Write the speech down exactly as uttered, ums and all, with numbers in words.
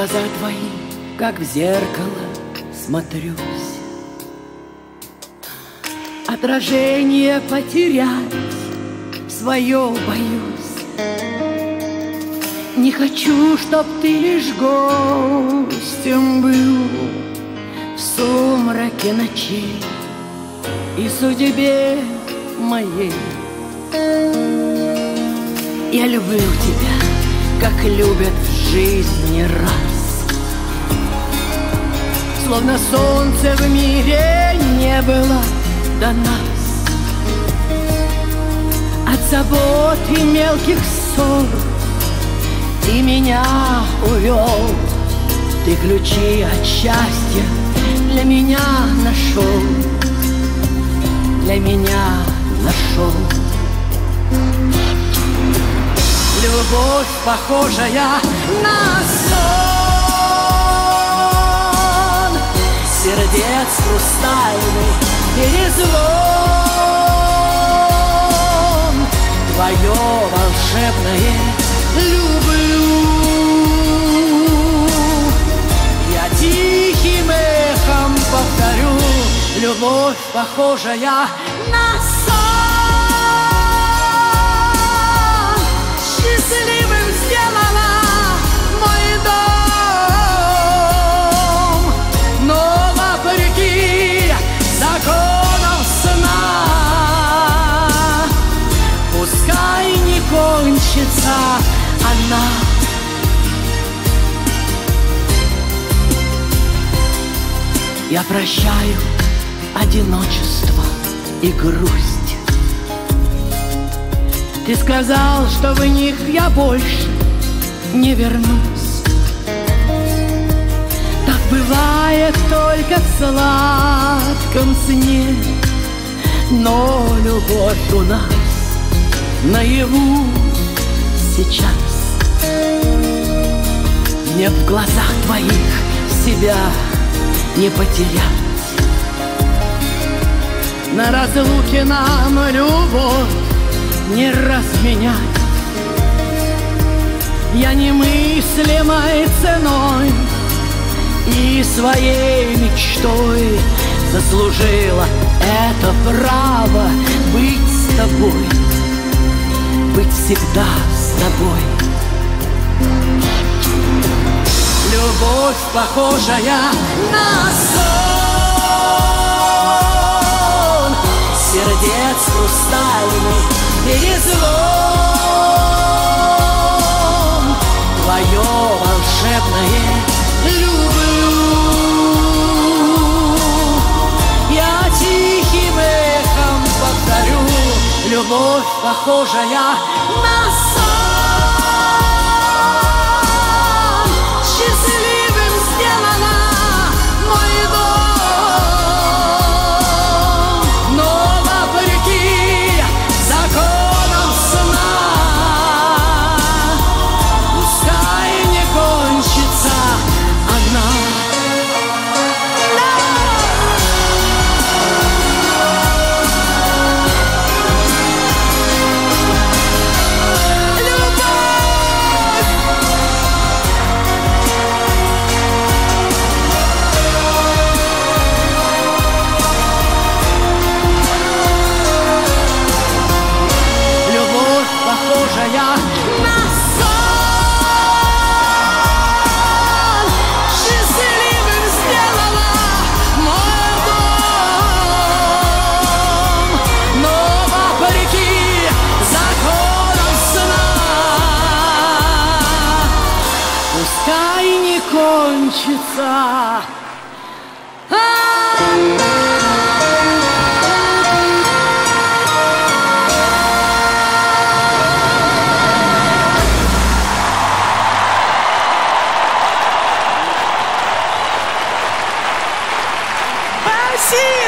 глаза твои, как в зеркало смотрюсь. Отражение потерять свое боюсь. Не хочу, чтоб ты лишь гостем был в сумраке ночей и судьбе моей. Я люблю тебя, как любят в жизни раз. Словно солнце в мире не было до нас. От забот и мелких ссор ты меня увел. Ты ключи от счастья для меня нашел. Для меня нашел. Любовь, похожая на сон, сердец хрустальный перезвон. Твое волшебное люблю. Я тихим эхом повторю. Любовь, похожая на сон, счастливым сделала мой дом. Но вопреки законам сна, пускай не кончится она. Я прощаю одиночество и грусть. Ты сказал, что в них я больше не вернусь. Так бывает только в сладком сне. Но любовь у нас наяву сейчас. Нет в глазах твоих себя не потерять. На разлуке нам любовь не разменять. Я немыслимой ценой и своей мечтой заслужила это право быть с тобой, быть всегда с тобой. Любовь, похожая на сон, сердец хрустальный перезвон. Твое волшебное люблю. Я тихим эхом повторю. Любовь, похожая на сон, счастливым сделала мой дом. Но вопреки законам сна, пускай не кончится она. Похожая на сон, счастливым сделала мой дом. Но вопреки законам сна, пускай не кончится она. Спасибо!